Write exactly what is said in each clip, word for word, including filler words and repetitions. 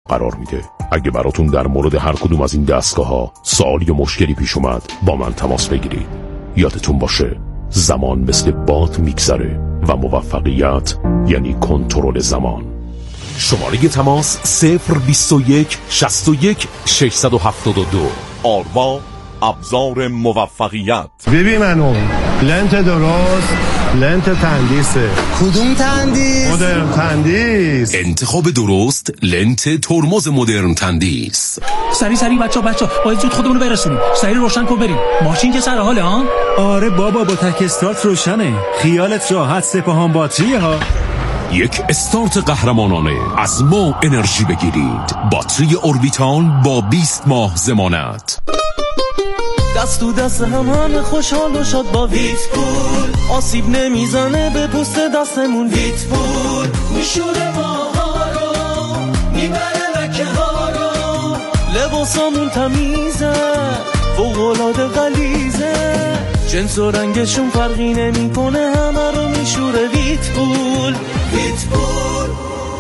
قرار میده. اگه براتون در مورد هر کدوم از این دستگاه ها سوالی یا مشکلی پیش اومد با من تماس بگیرید. یادتون باشه زمان مثل باد میگذره و موفقیت یعنی کنترل زمان. شماره تماس صفر بیست و یک شصت و یک ششصد و هفتاد و دو. آروا ابزار موفقیت. ببین منو لنت درست، لنت تندیسه. کدوم تندیس؟ مدرن تندیس. انتخاب درست لنت ترمز مدرن تندیس. سری سری بچا بچا باید زود خودمونو برسونیم. سری روشن کن بریم. ماشین که سر حاله ها؟ آره بابا با تک استارت روشنه. خیالت راحت، سپاهان باتری ها. یک استارت قهرمانانه از ما انرژی بگیرید. باتری اوربیتال با بیست ماه ضمانت. دست تو دست همه خوشحال و شاد با ویت پول. آسیب نمیزنه به پوست دستمون. ویت پول میشوره ماها رو، میبره لکه ها رو. لباسامون تمیزه، فوق‌العاده غلیظه. جنس و رنگشون فرقی نمیکنه، همه رو میشوره. ویت پول، ویت پول.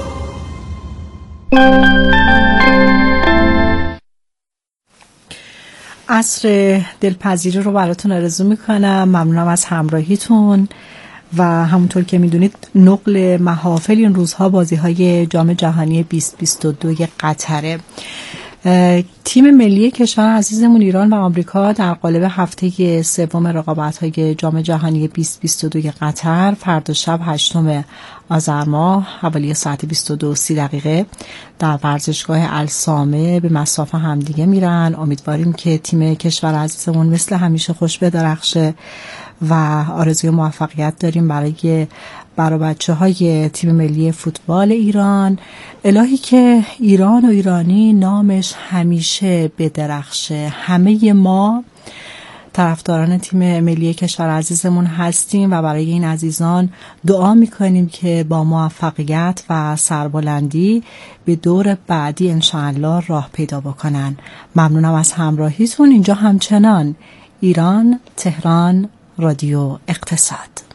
عصر دلپذیری رو براتون آرزو میکنم. ممنونم از همراهیتون و همونطور که میدونید نقل محافل این روزها بازی های جام جهانی بیست بیست و دو قطره. تیم ملی کشور عزیزمون ایران و آمریکا در قالب هفته سوم رقابت‌های جام جهانی بیست بیست و دو قطر فردا شب هشتم آذر ماه حوالی ساعت بیست و دو و سی دقیقه در ورزشگاه السامه به مصاف همدیگه میرن. امیدواریم که تیم کشور عزیزمون مثل همیشه خوش بدرخشه و آرزوی موفقیت داریم برای برای بچه های تیم ملی فوتبال ایران. الهی که ایران و ایرانی نامش همیشه بدرخشه. همه ما طرفداران تیم ملی کشور عزیزمون هستیم و برای این عزیزان دعا میکنیم که با موفقیت و سربلندی به دور بعدی انشاءالله راه پیدا بکنن. ممنونم از همراهیتون. اینجا همچنان ایران تهران رادیو اقتصاد.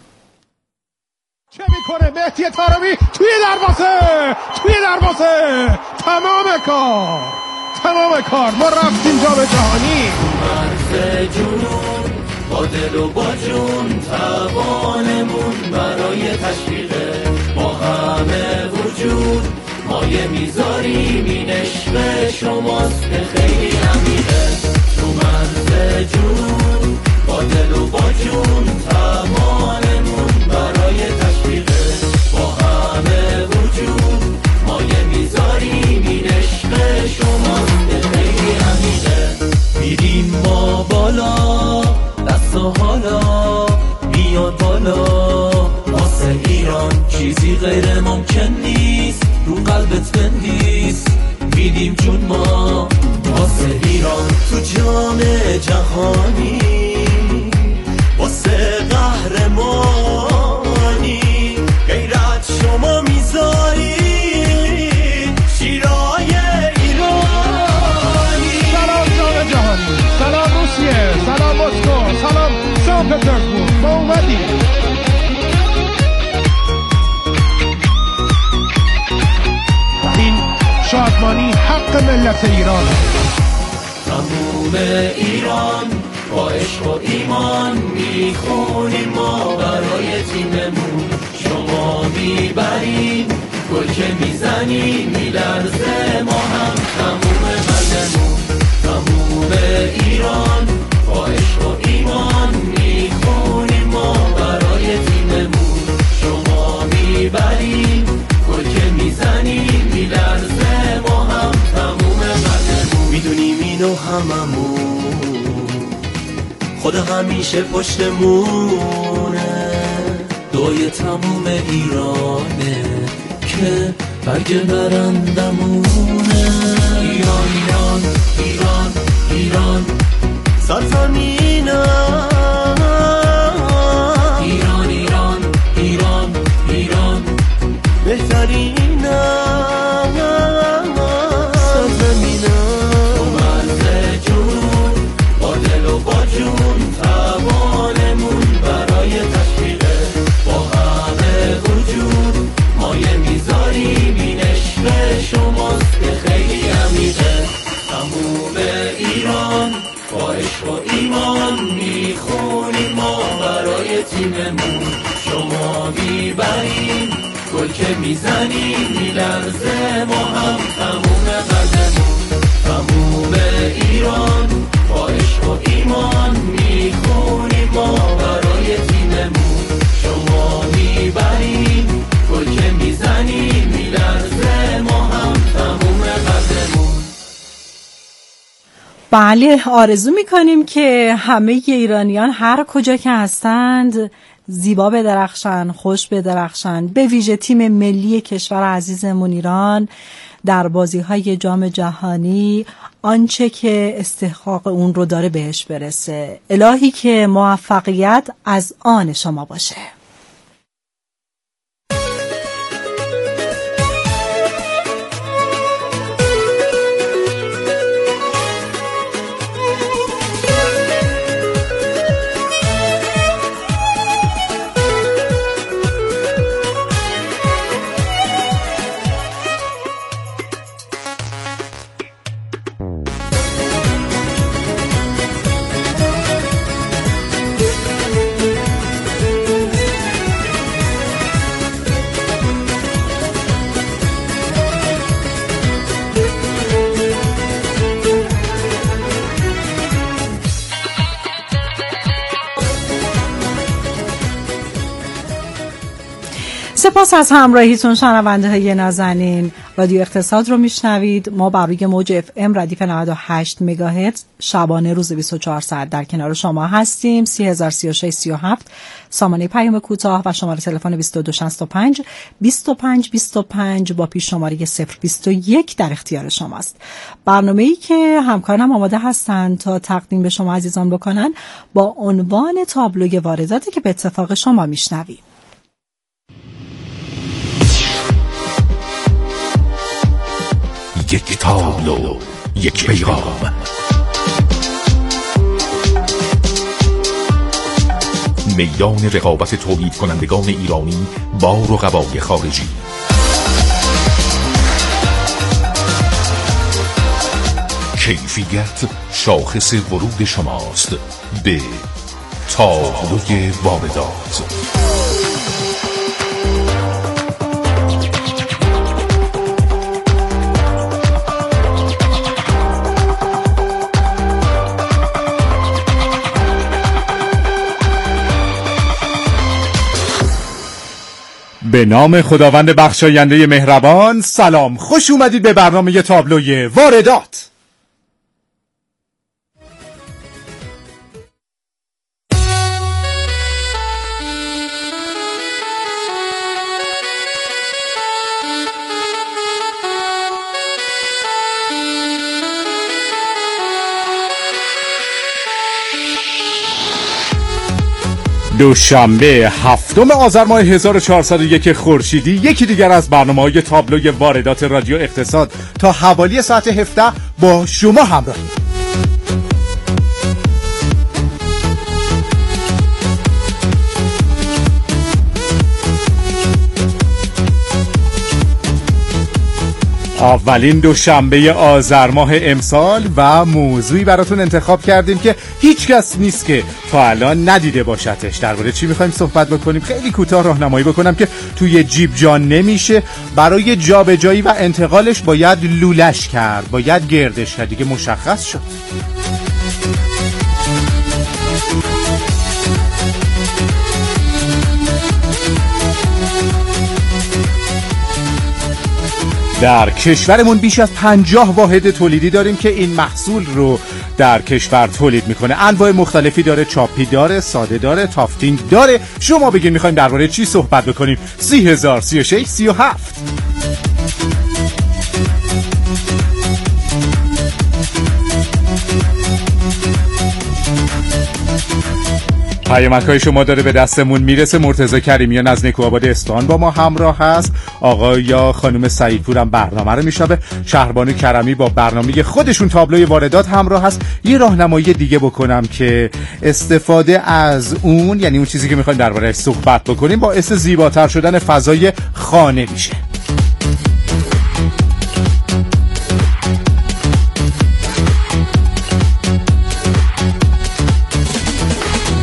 چه میکنه مهدی طارمی توی دروازه، توی دروازه. تمام کار تمام کار ما رفتیم جام جهانی. مرز جنون با دل و با جون توانمون برای تشویق با همه وجود مایه میذاریم. این عشق شماست که خیلی عمیقه. تو مرز جنون با دل و با جون توانمون برای تشویق با همه وجود مایه میذاریم. این عشق شماست که خیلی عمیقه. میریم ما بالا دست و حالا بیاد بالا. واسه ایران چیزی غیر ممکن نیست. رو قلبت بندیز میدیم جون ما واسه ایران. تو جام جهانی واسه قهرمانی غیرت شما میذاری. شیرای ایرانی. سلام جام جهانی، سلام روسیه، سلام مسکو، سلام سان پترزبورگ. ما اومدیم. این شادمانی حق ملت ایران. تموم ایران با عشق و ایمان میخونیم ما برای تیممون. شما میبرین گل که میزنیم میلرزه ما هم تموم قلبمون. تموم ایران با عشق و ایمان میخونیم ما برای تیممون. شما میبرین گل که میزنیم میلرزه ما هم تموم قلبمون. میدونیم اینو هممون خدا همیشه پشتمونه. دوی تموم ایرانه که برگ برندمونه. ایران ایران ایران ایران سرزمینم. ایران ایران ایران ایران بهترینم. شماست میخونیم ما برای تیممون، شما میبریم گل که میزنیم میلرزه ما هم تموم قلبمون، تموم ایران با عشق و ایمان میخونیم ما برای تیممون، شما میبریم گل که میزنیم میلرزه ما هم تموم قلبمون. بله، آرزو میکنیم که همه ایرانیان هر کجا که هستند زیبا بدرخشن، خوش بدرخشن، به ویژه تیم ملی کشور عزیزمون ایران در بازی‌های جام جهانی آنچه که استحقاق اون رو داره بهش برسه. الهی که موفقیت از آن شما باشه. سپاس از همراهیتون شنونده های نازنین. رادیو اقتصاد رو میشنوید. ما بر روی موج اف ام ردیف نود و هشت مگاهرتز شبانه روز بیست و چهار ساعت در کنار شما هستیم. سی هزار سی و شش سی و هفت سامانه پیام کوتاه و شماره تلفن بیست و دو شصت و پنج بیست و پنج بیست و پنج با پیش شماره صفر بیست و یک در اختیار شماست. برنامه‌ای که همکارانم آماده هستند تا تقدیم به شما عزیزان بکنن با عنوان تابلوی وارداتی که به اتفاق شما میشنوید. یک تابلو، یک پیغام، میدان رقابت تولید کنندگان ایرانی با رقبای خارجی. کیفیت شاخص ورود شماست به تابلوی واردات. به نام خداوند بخشاینده مهربان. سلام، خوش اومدید به برنامه تابلوی واردات. دوشنبه هفتم آذر ماه هزار و چهارصد و یک خورشیدی، یکی دیگر از برنامه‌های تابلوی واردات رادیو اقتصاد تا حوالی ساعت هفده با شما همراهیم. اولین دوشنبه آذر ماه امسال و موضوعی براتون انتخاب کردیم که هیچ کس نیست که تا الان ندیده باشدش. درباره چی میخوایم صحبت بکنیم؟ خیلی کوتاه راهنمایی بکنم که توی جیب جا نمیشه. برای جابجایی و انتقالش باید لولش کرد، باید گردش کرد، دیگه مشخص شد. در کشورمون بیش از پنجاه واحد تولیدی داریم که این محصول رو در کشور تولید میکنه. انواع مختلفی داره، چاپی داره، ساده داره، تافتینگ داره. شما بگین میخوایم درباره چی صحبت بکنیم؟ سی هزار سی و شش سی و هفت. پیامک‌های شما داره به دستمون میرسه. مرتضی کریمیان از نیکوآباد اصفهان با ما همراه هست. آقا یا خانم سعیدپور هم برنامه رو میشنوه. شهربانو کرمی با برنامه خودشون تابلوی واردات همراه هست. یه راهنمایی دیگه بکنم که استفاده از اون، یعنی اون چیزی که میخوایم درباره‌اش صحبت بکنیم، باعث زیباتر شدن فضای خانه میشه.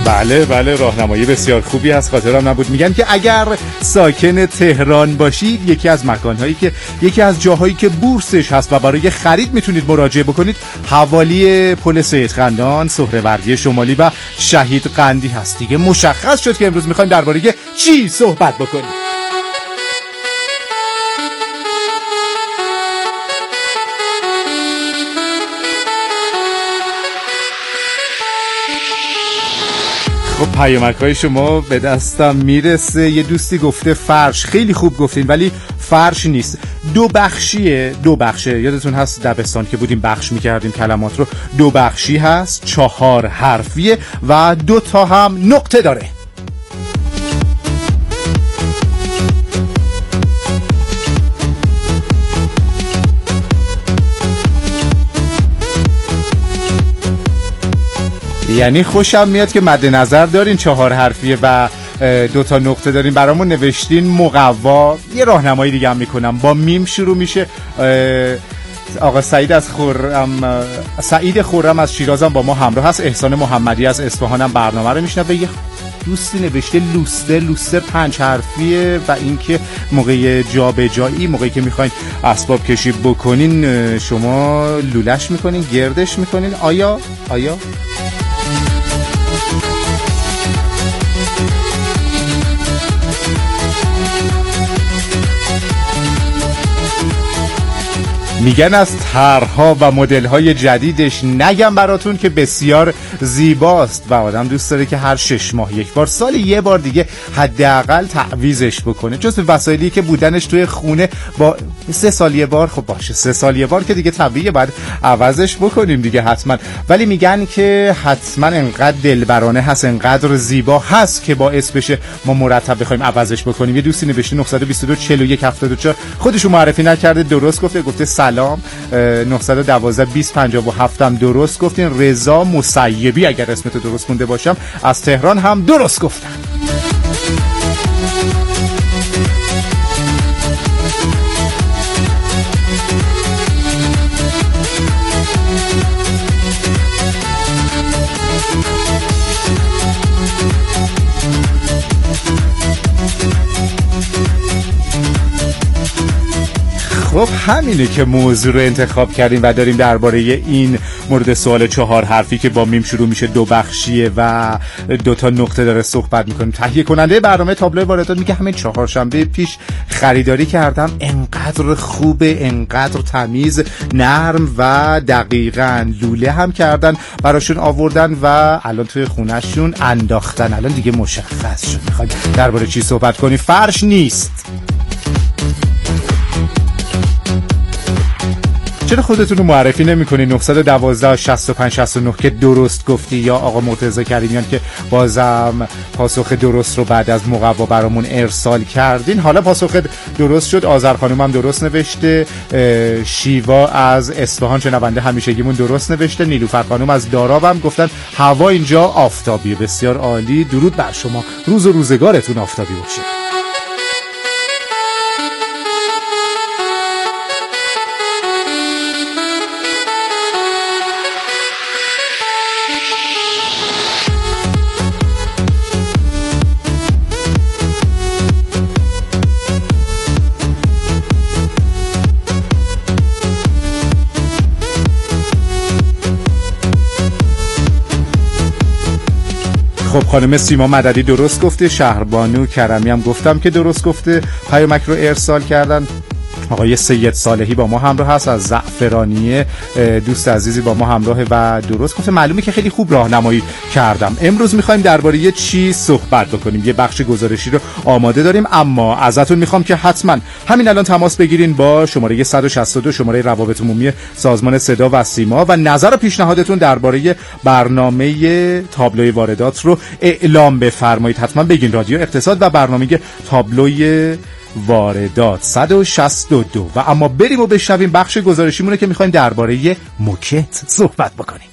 بله بله راهنمایی بسیار خوبی از خاطرم نبود. میگن که اگر ساکن تهران باشید یکی از مکانهایی که یکی از جاهایی که بورسش هست و برای خرید میتونید مراجعه بکنید حوالی پل سید قندان، سهروردی شمالی و شهید قندی هست. دیگه مشخص شد که امروز میخوایم درباره چی صحبت بکنیم. خب پیامک‌های شما به دستم میرسه. یه دوستی گفته فرش، خیلی خوب گفتین ولی فرش نیست، دو بخشیه. دو بخشه، یادتون هست دبستان که بودیم بخش میکردیم کلمات رو. دو بخشی هست، چهار حرفیه و دو تا هم نقطه داره. یعنی خوشم میاد که مد نظر دارین چهار حرفیه و دو تا نقطه دارین، برامون نوشتین مقوا. یه راهنمایی دیگه هم میکنم، با میم شروع میشه. آقا سعید از خرم سعید خرم از شیرازم با ما همراه هست. احسان محمدی از اصفهانم برنامه رو میشنوه. یه دوستی نوشته لوستر. لوستر پنج حرفیه و اینکه موقع جابجایی، موقعی که میخواین اسباب کشی بکنین شما لولش میکنین، گردش میکنین. آیا آیا میگن از طرح‌ها و مدل‌های جدیدش نگم براتون که بسیار زیباست و آدم دوست داره که هر شش ماه یک بار، سال یه بار دیگه حداقل تعویضش بکنه. جز وسایلی که بودنش توی خونه با سه سال یه بار، خب باشه سه سال یه بار که دیگه طبیعیه باید عوضش بکنیم دیگه حتما. ولی میگن که حتما انقدر دلبرانه هست، انقدر زیبا هست که باعث بشه ما مرتب بخوایم عوضش بکنیم. یه دوستی نوشته نه دو دو چهل و یک هفتاد و چهار، خودشو معرفی نکرده، درست گفته، گفته سلام نه یک دو بیست پنجاه و هفت هم درست گفتین. رضا مسیبی اگر اسمتو درست مونده باشم از تهران هم درست گفتن. خب همینه که موضوع رو انتخاب کردیم و داریم درباره این مورد سوال چهار حرفی که با میم شروع میشه، دو بخشیه و دو تا نقطه داره صحبت میکنیم. تهیه کننده برنامه تابلو واردات میگه همین چهارشنبه پیش خریداری کردم، انقدر خوبه، انقدر تمیز، نرم و دقیقاً لوله هم کردن براشون آوردن و الان توی خونهشون انداختن. الان دیگه مشخص شد میخوایم درباره چی صحبت کنیم. فرش نیست. چرا خودتون رو معرفی نمی‌کنی؟ نه یک دو شصت و پنج شصت و نه که درست گفتی، یا آقا مرتضی کریمیان که بازم پاسخ درست رو بعد از مقوا برامون ارسال کردین. حالا پاسخ درست شد. آذر خانم هم درست نوشته، شیوا از اصفهان شنونده همیشگیمون درست نوشته، نیلوفر خانم از داراب هم گفتن هوا اینجا آفتابیه. بسیار عالی، درود بر شما، روز و روزگارتون آفتابی باشه. خب خانم سیما مددی درست گفته، شهربانو کرمی هم گفتم که درست گفته، پیامک رو ارسال کردن. آقای سید صالحی با ما همراه هست از زعفرانیه، دوست عزیزی با ما همراهه و درست گفته. معلومه که خیلی خوب راهنمایی کردم. امروز میخوایم درباره چی صحبت بکنیم. یه بخش گزارشی رو آماده داریم، اما ازتون میخوام که حتما همین الان تماس بگیرین با شماره صد و شصت و دو، شماره روابط عمومی سازمان صدا و سیما، و نظر و پیشنهادتون درباره برنامه تابلوی واردات رو اعلام بفرمایید. حتما بگین رادیو اقتصاد و برنامه تابلوی واردات صد و شصت و دو. و اما بریم و بشنویم بخش گزارشیمونه که میخوایم درباره موکت صحبت بکنیم.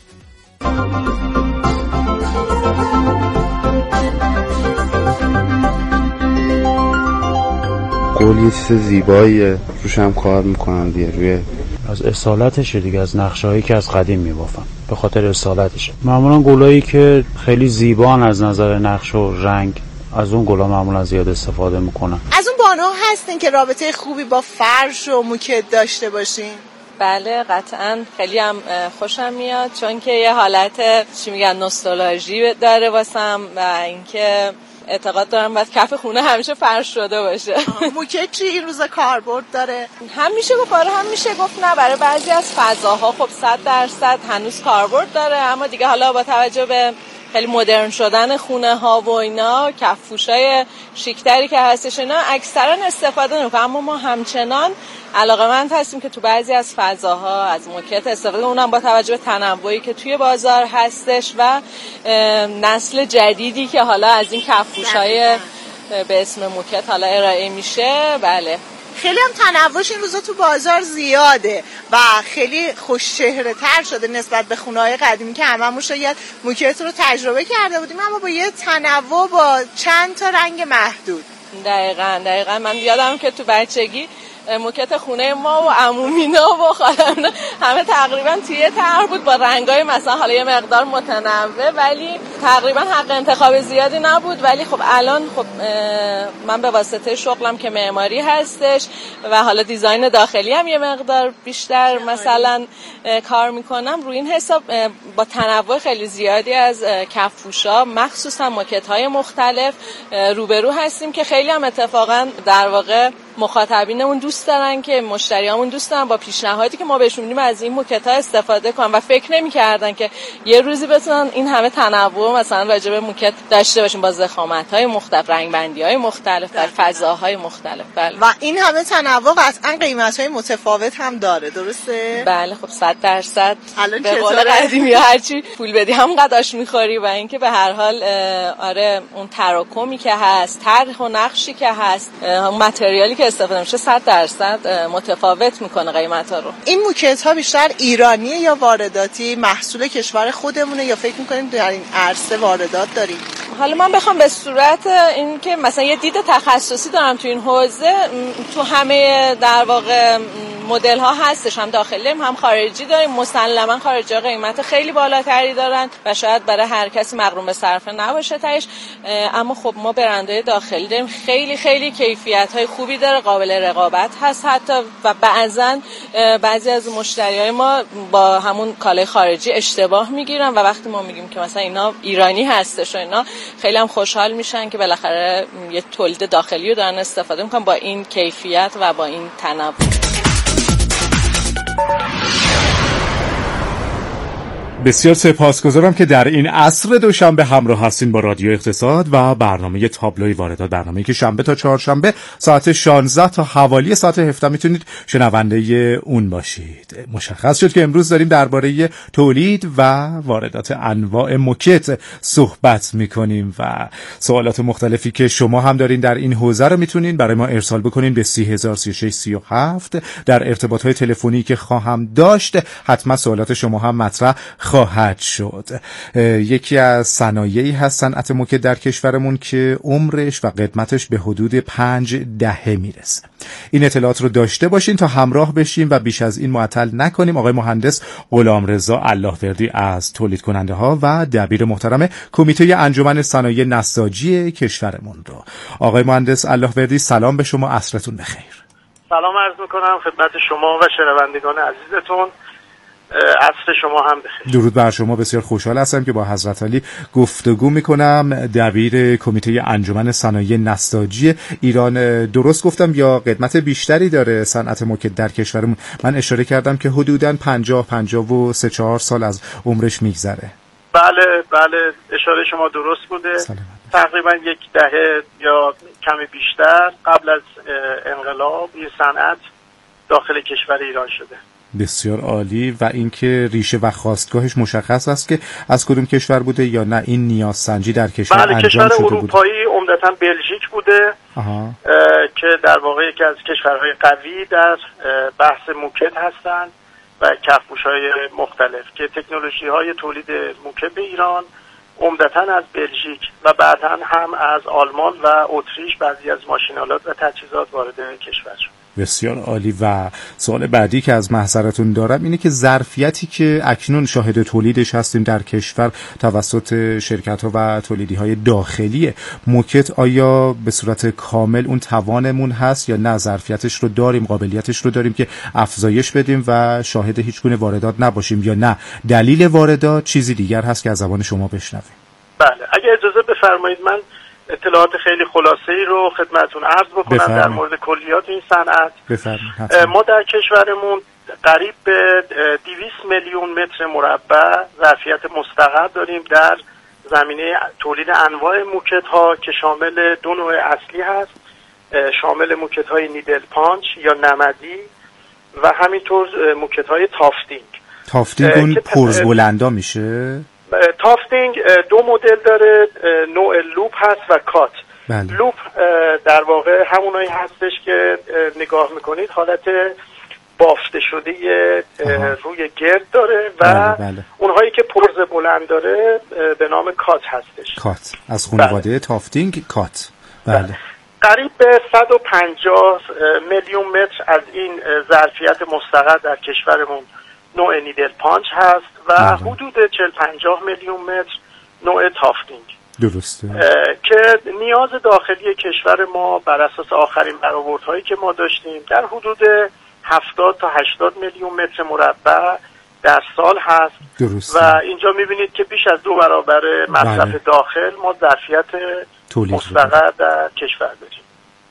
قول یه چیز زیباییه، روش هم کار میکنم دیگه، روی از اصالتشه دیگه، از نقشه‌هایی که از قدیم میبافن، به خاطر اصالتشه. معمولا گلایی که خیلی زیبان از نظر نقش و رنگ، از اون گلا معمولا زیاد استفاده میکنن. از اون بانوها هستین که رابطه خوبی با فرش و موکت داشته باشین؟ بله قطعا، خیلی هم خوشم میاد چون که یه حالت چی میگن نوستالژی داره واسم و اینکه اعتقاد دارم باید کف خونه همیشه فرش شده باشه. موکت چی این روزا کاربرد داره؟ هم میشه گفت آره، هم میشه گفت نه. برای بعضی از فضاها خب صد درصد هنوز کاربرد داره، اما دیگه حالا با توجه به خیلی مدرن شدن خونه ها و اینا، کفپوشای شیکتری که هستش اینا اکثرا استفاده نمیکنن، اما ما همچنان علاقه‌مند هستیم که تو بعضی از فضاها از موکت استفاده کنیم، اونم با توجه به تنوعی که توی بازار هستش و نسل جدیدی که حالا از این کفپوشای به اسم موکت حالا ارائه میشه. بله خیلی هم تنوعش این روزا تو بازار زیاده و خیلی خوش چهره تر شده نسبت به خونه‌های قدیمی که هممون شاید موکت رو تجربه کرده بودیم، اما با یه تنوع با چند تا رنگ محدود. دقیقاً دقیقاً من یادم که تو بچگی موکت خونه ما و عمومینا و خاله‌مون همه تقریبا توی طرح بود با رنگای مثلا حالا یه مقدار متنوع، ولی تقریبا حق انتخاب زیادی نبود. ولی خب الان خب من به واسطه شغلم که معماری هستش و حالا دیزاین داخلی هم یه مقدار بیشتر مثلا کار میکنم، روی این حساب با تنوع خیلی زیادی از کفپوشا مخصوصا موکت‌های مختلف روبرو هستیم که خیلی هم اتفاقا در واقع مخاطبینمون دوست دارن که مشتریامون دوست دارن با پیشنهادی که ما بهشون میدیم از این موکت‌ها استفاده کنن و فکر نمی‌کردن که یه روزی بتونن این همه تنوع مثلا راجع به موکت داشته باشیم با ضخامت‌های مختلف، رنگ‌بندی‌های مختلف در فضاهای مختلف. بله. و این همه تنوع قطعاً قیمت‌های متفاوت هم داره، درسته؟ بله خب صد درصد الان به قول قدیمی هرچی پول بدی هم قداش می‌خوری و اینکه به هر حال آره اون تراکمی که هست، طرح و نقشی که هست، اون متریالی که استفاده میشه صد درصد متفاوت میکنه قیمتا رو. این موکت ها بیشتر ایرانیه یا وارداتی؟ محصول کشور خودمونه یا فکر میکنیم در این عرصه واردات داریم؟ حالا من بخوام به صورت این که مثلا یه دید تخصصی دارم تو این حوزه، تو همه در واقع مدل ها هستش، هم داخلی داریم هم خارجی داریم. مسلما خارجی ها قیمت خیلی بالاتری دارن و شاید برای هر کسی مغروم به صرفه نباشه تاش، اما خب ما برندهای داخلی داریم خیلی خیلی کیفیت های خوبی داره، قابل رقابت هست حتی، و بعضن بعضی از مشتریای ما با همون کالای خارجی اشتباه میگیرن و وقتی ما میگیم که مثلا اینا ایرانی هستش و اینا خیلی هم خوشحال میشن که بالاخره یه تولید داخلی رو دارن استفاده میکنن با این کیفیت و با این تنوع. بسیار سپاسگزارم که در این عصر دوشنبه همراه هستین با رادیو اقتصاد و برنامه تابلوی واردات، برنامه‌ای که شنبه تا چهارشنبه ساعت شانزده تا حوالی ساعت هفده میتونید شنونده اون باشید. مشخص شد که امروز داریم درباره تولید و واردات انواع موکت صحبت میکنیم و سوالات مختلفی که شما هم دارین در این حوزه رو میتونین برای ما ارسال بکنین به سی هزار سی و شش سی و هفت. در ارتباط‌های تلفنی که خواهم داشت حتما سوالات شما هم مطرح خواهد شد. یکی از صنایعی هست صنعت موکت در کشورمون که عمرش و قدمتش به حدود پنج دهه میرسه. این اطلاعات رو داشته باشین تا همراه بشیم و بیش از این معطل نکنیم. آقای مهندس غلامرضا اللهوردی از تولید کننده ها و دبیر محترم کمیته انجمن صنایع نساجی کشورمون رو. آقای مهندس اللهوردی سلام به شما، عصرتون بخیر. سلام عرض میکنم خدمت شما و شنوندگان عزیزتون، عصر شما هم بخیر. درود بر شما. بسیار خوشحال هستم که با حضرت علی گفتگو میکنم، دبیر کمیته انجمن صنایع نساجی ایران. درست گفتم یا قدمت بیشتری داره صنعت موکت در کشورمون؟ من اشاره کردم که حدوداً پنجاه پنجاه و سه چهار سال از عمرش میگذره. بله بله اشاره شما درست بوده. سلام. تقریبا یک دهه یا کمی بیشتر قبل از انقلاب این صنعت داخل کشور ایران شده. بسیار عالی. و اینکه ریشه و خواستگاهش مشخص است که از کدوم کشور بوده یا نه این نیاز سنجی در کشور بله، انجام کشور شده اروپایی عمدتاً بلژیک بوده که در واقع یکی از کشورهای قوی در بحث موکت هستند و کفپوش‌های مختلف که تکنولوژی‌های تولید موکت به ایران عمدتاً از بلژیک و بعداً هم از آلمان و اتریش بعضی از ماشین‌آلات و تجهیزات وارد کشور شد. بسیار عالی. و سوال بعدی که از محضرتون دارم اینه که ظرفیتی که اکنون شاهد تولیدش هستیم در کشور توسط شرکت‌ها و تولیدی‌های داخلی موکت، آیا به صورت کامل اون توانمون هست یا نه ظرفیتش رو داریم، قابلیتش رو داریم که افزایش بدیم و شاهد هیچ گونه واردات نباشیم، یا نه دلیل واردات چیزی دیگر هست که از زبان شما بشنویم؟ بله، اگه اجازه بفرمایید من اطلاعات خیلی خلاصه‌ای رو خدمتتون عرض بکنم بفرمید. در مورد کلیات این صنعت. ما در کشورمون قریب به دویست میلیون متر مربع ظرفیت مستقر داریم در زمینه تولید انواع موکت ها که شامل دو نوع اصلی هست، شامل موکت های نیدل پانچ یا نمدی و همینطور موکت های تافتینگ. تافتینگ اون پرز بلندا میشه؟ تافتینگ دو مدل داره، نوع لوپ هست و کات. بله. لوپ در واقع همونایی هستش که نگاه میکنید حالت بافته شده روی گرد داره و بله بله. اونهایی که پرز بلند داره به نام کات هستش. کات از خانواده بله. تافتینگ کات. بله. بله. قریب به صد و پنجاه میلیون متر از این ظرفیت مستقر در کشورمون نوع نیدل پانچ هست و بله. حدود چهل پنجاه میلیون متر نوع تافتینگ. درسته. که نیاز داخلی کشور ما بر اساس آخرین برآوردهایی که ما داشتیم در حدود هفتاد تا هشتاد میلیون متر مربع در سال هست. درسته. و اینجا میبینید که بیش از دو برابر مصرف بله. داخل ما ظرفیت مستقر در کشور داریم.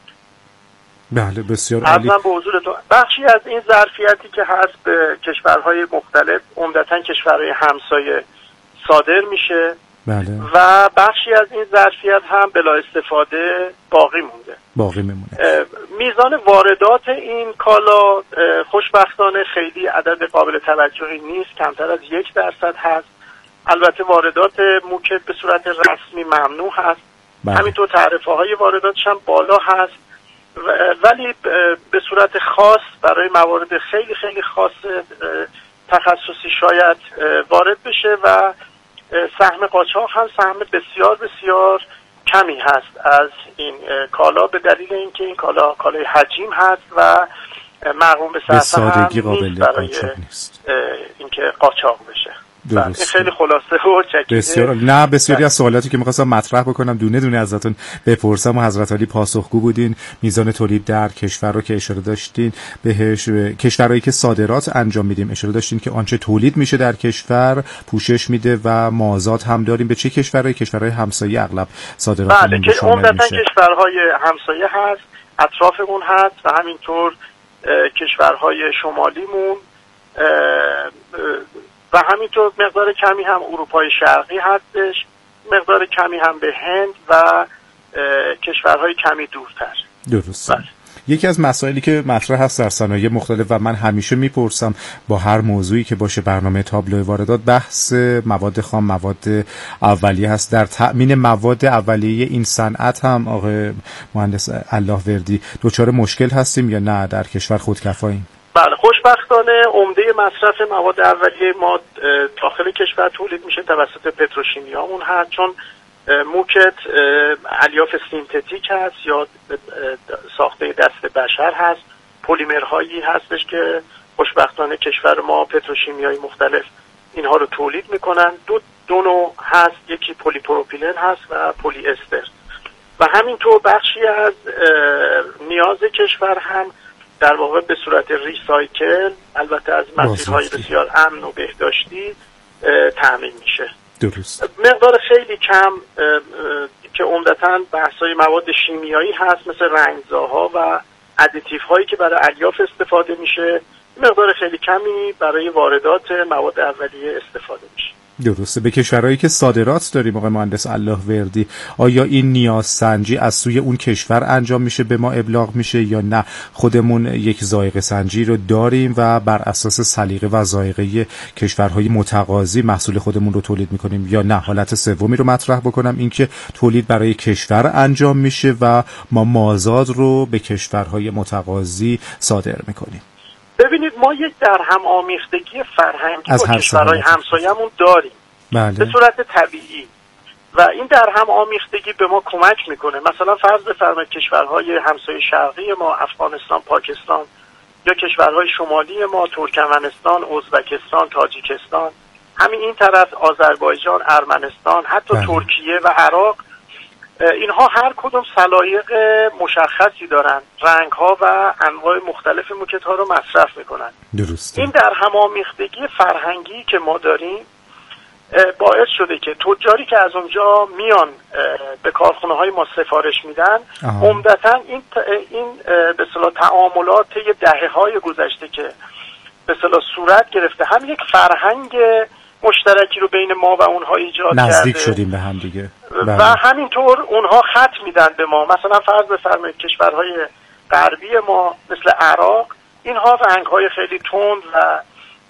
بله بسیار عالی. ارزم به حضورتون بخشی از این ظرفیتی که هست به کشورهای مختلف عمدتاً کشورهای همسایه صادر میشه. بله. و بخشی از این ظرفیت هم بلا استفاده باقی مونده. باقی میمونه. میزان واردات این کالا خوشبختانه خیلی عدد قابل توجهی نیست، کمتر از یک درصد هست. البته واردات موکت به صورت رسمی ممنوع هست. بله. همینطور تعرفه های وارداتش هم بالا هست، ولی به صورت خاص برای موارد خیلی خیلی خاص تخصصی شاید وارد بشه و سهم قاچاق هم سهم بسیار بسیار کمی هست از این کالا به دلیل اینکه این کالا کالای حجیم هست و مقرون به صرفه هم نیست برای اینکه قاچاق بشه. این خیلی خلاصه و چکیده. بسیار نه بسیاری از سوالاتی که می‌خواستم مطرح بکنم دونه دونه ازتون بپرسم و حضرت علی پاسخگو بودین. میزان تولید در کشور رو که اشاره داشتین بهش، کشورهایی که صادرات انجام میدیم اشاره داشتین که آنچه تولید میشه در کشور پوشش میده و مازاد هم داریم. به چه کشورهایی؟ کشورهای همسایه اغلب صادرات بله که عمدتاً کشورهای همسایه هست، اطرافمون هست و همینطور کشورهای شمالیمون و همینطور مقدار کمی هم اروپای شرقی هستش، مقدار کمی هم به هند و کشورهای کمی دورتر. درسته. بله. یکی از مسائلی که مطرح هست در صنایع مختلف و من همیشه میپرسم با هر موضوعی که باشه برنامه تابلو واردات، بحث مواد خام، مواد اولیه هست. در تأمین مواد اولیه این صنعت هم آقای مهندس الله وردی دچار مشکل هستیم یا نه در کشور خودکفاییم؟ بله خوشبختانه عمده مصرف مواد اولیه ما داخل کشور تولید میشه توسط پتروشیمیامون هست، چون موکت الیاف سینتتیک هست یا ساخته دست بشر هست، پلیمرهایی هستش که خوشبختانه کشور ما پتروشیمیایی مختلف اینها رو تولید میکنن. دو دو نوع هست، یکی پلی پروپیلن هست و پلی استر و همینطور بخشی از نیاز کشور هم در واقع به صورت ریسایکل البته از مسیرهای بسیار امن و بهداشتی تامین میشه. درست. مقدار خیلی کم که عمدتاً بحث‌های مواد شیمیایی هست مثل رنگزاها و ادیتیف هایی که برای الیاف استفاده میشه، مقدار خیلی کمی برای واردات مواد اولیه استفاده میشه. درسته. به کشورهایی که صادرات داریم آقای مهندس الله وردی، آیا این نیاز سنجی از سوی اون کشور انجام میشه، به ما ابلاغ میشه یا نه خودمون یک ذائقه سنجی رو داریم و بر اساس سلیقه و ذائقه کشورهای متقاضی محصول خودمون رو تولید میکنیم یا نه حالت سومی رو مطرح بکنم، اینکه تولید برای کشور انجام میشه و ما مازاد رو به کشورهای متقاضی صادر میکنیم؟ ببینید ما یک در هم آمیختگی فرهنگی با کشورهای همسایه‌مون داریم. بله. به صورت طبیعی و این در هم آمیختگی به ما کمک میکنه. مثلا فرض بفرمایید کشورهای همسایه شرقی ما، افغانستان، پاکستان، یا کشورهای شمالی ما، ترکمنستان، ازبکستان، تاجیکستان، همین این طرف آذربایجان، ارمنستان، حتی بله. ترکیه و عراق، اینها هر کدوم سلایق مشخصی دارن، رنگ ها و انواع مختلف موکت ها رو مصرف میکنن. درسته. این در همامیختگی فرهنگی که ما داریم باعث شده که تجاری که از اونجا میان به کارخونه های ما سفارش میدن، عمدتاً این این به اصطلاح تعاملات یه دهه های گذشته که به اصطلاح صورت گرفته، هم یک فرهنگ مشترکی رو بین ما و اونها ایجاد کرده، نزدیک شدیم به هم دیگه و همینطور اونها خط میدن به ما. مثلا فرض بفرمایید کشورهای غربی ما مثل عراق، اینها رنگ‌های خیلی تند و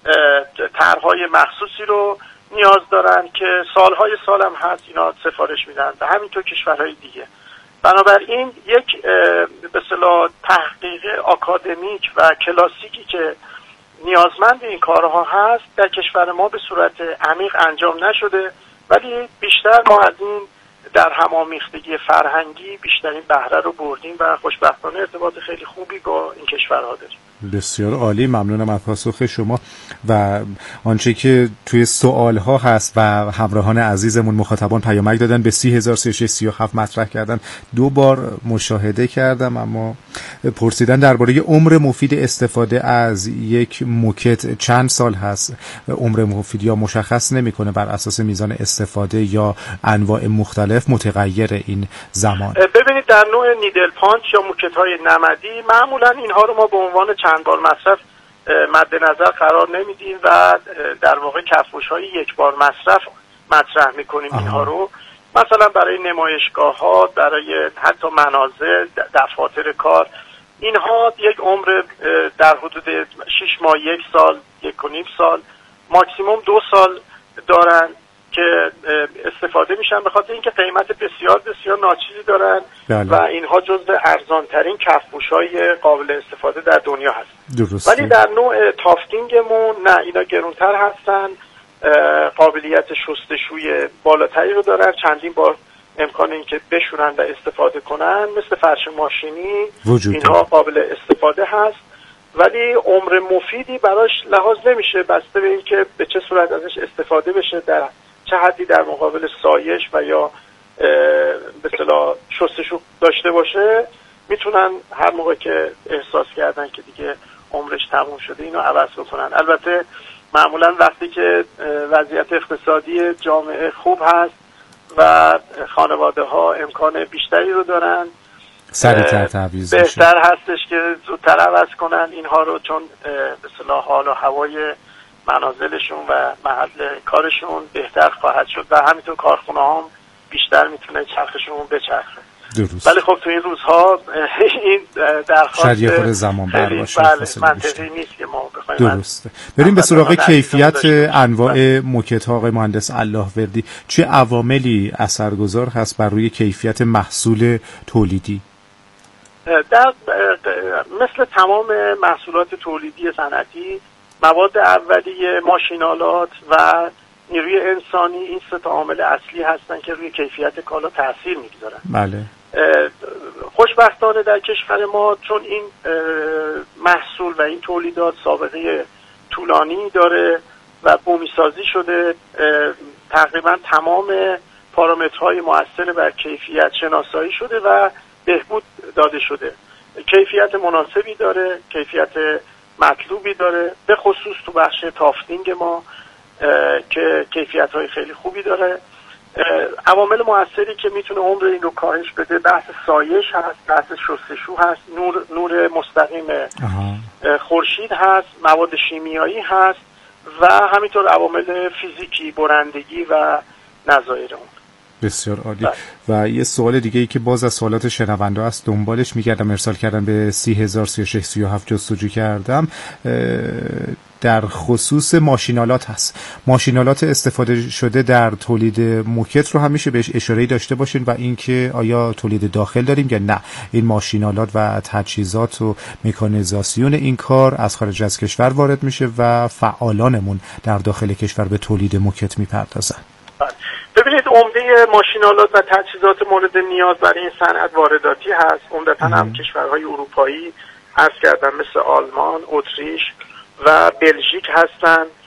طرح‌های مخصوصی رو نیاز دارن که سالهای سال هم هست اینا سفارش میدن و همینطور کشورهای دیگه. بنابراین یک به اصطلاح تحقیق آکادمیک و کلاسیکی که نیازمند این کارها هست در کشور ما به صورت عمیق انجام نشده، ولی بیشتر ما از این در همامیختگی فرهنگی بیشترین بهره رو بردیم و خوشبختانه ارتباط خیلی خوبی با این کشورها داریم. بسیار عالی، ممنونم از پاسخ شما و آنچه که توی سوالها هست و همراهان عزیزمون مخاطبان پیامک دادن به سی هزار سی و شش سی و هفت مطرح کردن. دو بار مشاهده کردم، اما پرسیدن درباره عمر مفید استفاده از یک موکت چند سال هست. عمر مفید یا مشخص نمیکنه، بر اساس میزان استفاده یا انواع مختلف متغیر این زمان. ببینید در نوع نیدل پانچ یا موکت های نمدی معمولا اینها رو ما به عنوان چند بار مصرف مد نظر قرار نمیدیم و در واقع کفوش های یک بار مصرف مطرح میکنیم. اینها رو مثلا برای نمایشگاه ها، برای حتی منازل، دفاتر کار، اینها یک عمر در حدود شش ماه، یک سال، یک و نیم سال، ماکسیموم دو سال دارن که استفاده میشن، به خاطر اینکه قیمت بسیار بسیار ناچیزی دارن بله. و اینها جزو ارزان ترین کفپوش‌های قابل استفاده در دنیا هست. درسته. ولی در نوع تافتینگمون نه، اینا گرونتر هستن، قابلیت شستشوی بالاتری رو دارن، چندین بار امکان این که بشورن و استفاده کنن، مثل فرش ماشینی اینها قابل استفاده هست، ولی عمر مفیدی براش لحاظ نمیشه، بسته به این که به چه صورت ازش استفاده بشه، در چه حدی در مقابل سایش و یا به اصطلاح شستشو داشته باشه، میتونن هر موقع که احساس کردن که دیگه عمرش تموم شده اینو عوض بکنن. البته معمولا وقتی که وضعیت اقتصادی جامعه خوب هست و خانواده ها امکان بیشتری رو دارن، سریعتر تعویض بهتر هستش که زودتر عوض کنن اینها رو، چون به اصطلاح حال و هوای منازلشون و محل کارشون بهتر خواهد شد و همینطور کارخونه هم بیشتر میتونه چرخشون بچرخه. درست. ولی خب تو این روزها این درخواست شاید خود زمان بر باشه، بله منطقی نیست که ما بخوایم. درسته. بریم به سراغ کیفیت انواع موکت ها. آقای مهندس اللهوردی، چه عواملی اثرگذار هست بر روی کیفیت محصول تولیدی؟ در مثل تمام محصولات تولیدی صنعتی، مواد اولیه، ماشینالات و نیروی انسانی، این سه تا عامل اصلی هستن که روی کیفیت کالا تاثیر میگذارن. بله. خوشبختانه در کشور ما چون این محصول و این تولیدات سابقه طولانی داره و بومی سازی شده، تقریبا تمام پارامترهای مؤثر بر کیفیت شناسایی شده و بهبود داده شده. کیفیت مناسبی داره، کیفیت مطلوبی داره، به خصوص تو بخش تافتینگ ما که کیفیت های خیلی خوبی داره. عوامل مؤثری که میتونه عمر این رو کاهش بده، بحث سایش هست، بحث شستشو هست، نور نور مستقیم خورشید هست، مواد شیمیایی هست و همینطور عوامل فیزیکی، برندگی و نظایر اون. بسیار عالی. و یه سوال دیگه ای که باز از سوالات شنونده است دنبالش میگردم، ارسال کردم به سی هزار سی و شش سی و هفت جستجو کردم، در خصوص ماشینالات هست. ماشینالات استفاده شده در تولید موکت رو همیشه بهش اشاره‌ای داشته باشین و اینکه آیا تولید داخل داریم یا نه، این ماشینالات و تجهیزات و مکانیزاسیون این کار از خارج از کشور وارد میشه و فعالانمون در داخل کشور به تولید موکت میپردازن. ببینید عمده ماشین‌آلات و تجهیزات مورد نیاز برای این صنعت وارداتی هست. عمدتاً هم کشورهای اروپایی عرض کردم مثل آلمان، اتریش و بلژیک هستند